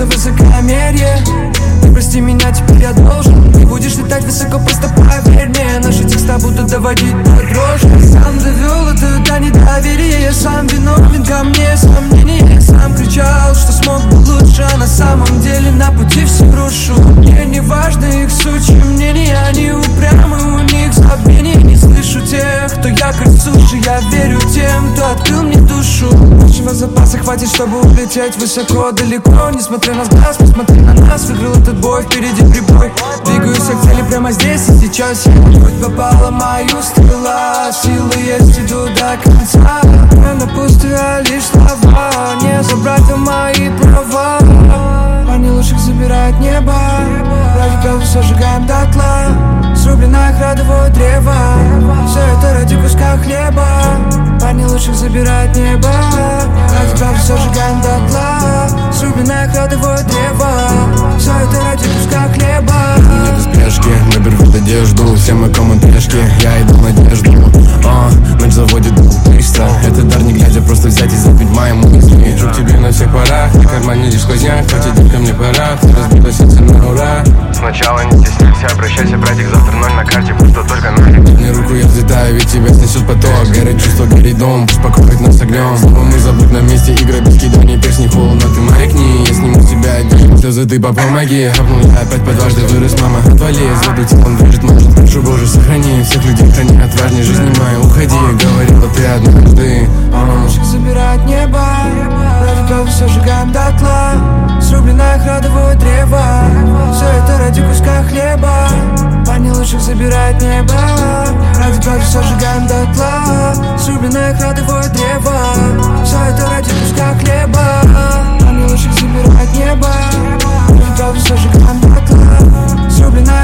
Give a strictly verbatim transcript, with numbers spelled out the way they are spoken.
за высокомерие. Ты прости меня, теперь я должен. Ты будешь летать высоко, просто поверь мне. Наши текста будут доводить до дрожи. Сам довел это до недоверия. Я сам виновен, ко мне сомнения. Я сам кричал, что смог бы лучше, а на самом деле на пути все рушу. Мне не важно их сучьи мнения. Они упрямы, у них забвение. Не слышу тех, кто якорь суши. Я верю тем, кто открыл мне душу. Нашего запаса хватит, чтобы улететь высоко, далеко. Несмотря на глаз, посмотри на нас. Выиграл этот бой, впереди прибой. Двигаюсь к цели прямо здесь и сейчас. Путь попала мою стрела. Силы есть, иду до конца. Это пустые лишь слова. Не забрать мои права. Парни лучших забирают небо. Ради правды сожигаем дотла. Срубленное храдовое древо. Все это ради куска хлеба. Парни лучших забирают небо. Ради правды сожигаем дотла. Срубленное храдовое древо. Все это ради куска хлеба. Нет спешки, мы берут одежду. Все мы комментрешки, я иду в надежду. О, ночь заводит быстро. Это дар не глядя, просто взять и забить моему мысли. Жук тебе на всех парах, на кармане лишь сквозняк. Хватит детка мне пора, ты разбила сердце на ура. Сначала не стесняйся, обращайся, братик, завтра ноль на карте, пусть то только ноль. Мне руку, я взлетаю, ведь тебя снесет поток. Горит чувство, горит дом, пусть покроет нас огнем. Снова мы забудь на месте, игры без кидания песни. Холодно, ты маякни, я сниму с тебя одежду. Слезы ты помоги, хапнул я опять по дважды. Вырос, мама, отвали, зведу телом движет может. Прошу, Боже, сохрани, всех людей храни. Отважней жизни моей, уходи, говорила ты однажды. Лучших забирает небо. Ради правды сожигаем дотла. Срубленное храдовое древо. Все это ради куска хлеба. Парни лучших забирает небо. Ради правды сожигаем дотла. Срубленное храдовое древо. Все это ради куска хлеба. Парни лучших забирает небо. Ради правды сожигаем дотла. Срубленное